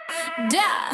Da,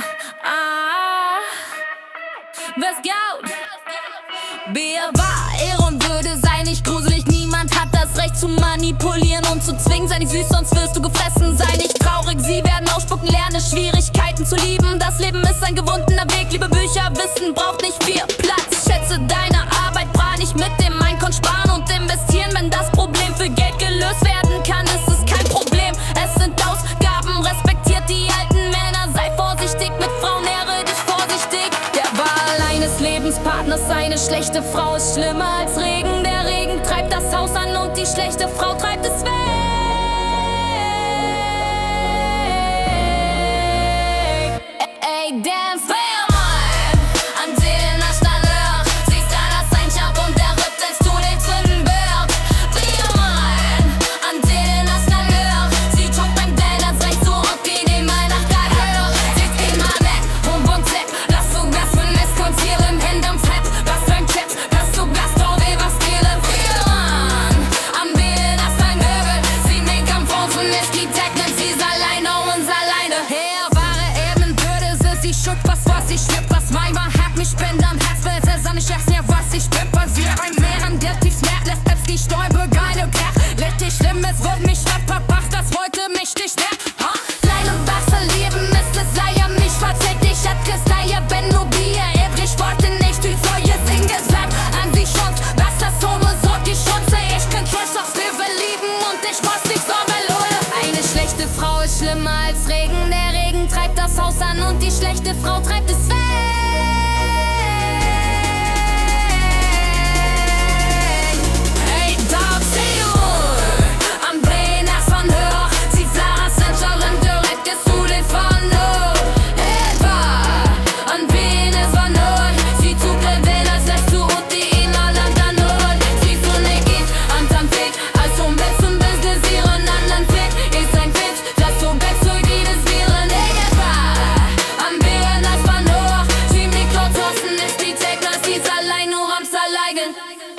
was gaut? Bier war Ehre und Würde, sei nicht gruselig. Niemand hat das Recht zu manipulieren und zu zwingen. Sei nicht süß, sonst wirst du gefressen. Sei nicht traurig, sie werden ausspucken. Lerne Schwierigkeiten zu lieben. Das Leben ist ein gewundener Weg. Liebe Bücher, Wissen braucht nicht viel Platz. Schätze deine Arbeit, bra nicht mit dem Einkommen sparen und investieren. Wenn das Problem für Geld gelöst werden kann, ist es kein Problem. Es sind Ausgaben, respektiert die alten Männer. Sei vorsichtig mit Frauen, nähre dich vorsichtig. Der Wahl eines Lebenspartners, eine schlechte Frau ist schlimmer als Regen. Der Regen treibt das Haus an und die schlechte Frau treibt es weg. Ey, dance, was ich schnipp, was mein hat mich spinnt am Herz, will es nicht erst mehr, was ich bin. Basiert ein Meeren, der tiefs Meer lässt selbst die Stäube geile Kerl. Richtig schlimm, es wird mich verbracht, das wollte mich nicht mehr. Klein und Wasser leben ist es leider nicht verzählt. Ich hat Kristalle, wenn nur Bier übrig, wollte nicht wie Feuer singen gesagt. An die Schuld, was das Homo sorgt, die Schutze. Ich kann Trust aufs Level lieben und ich muss nicht so Melode. Eine schlechte Frau ist schlimmer als Regen. Der Regen treibt das Haus an und die schlechte Frau treibt es weg. Hey, Dog, see you am Drehen erst von hoch. Sie Sarah sind schon direkt, gehst du den von hoch. Etwa an wen es von hoch. Sie zu gewinnen, als lässt du und die in Land an hoch. Sie zu ne geht an den Weg, als um Bett zum Business ihren anderen Weg. Ist ein Witz, dass du Bett zu jedes Viren. Etwa am wen es von hoch. Sie mit Klotzen ist die Techno, sie ist allein nur am Zerleigen.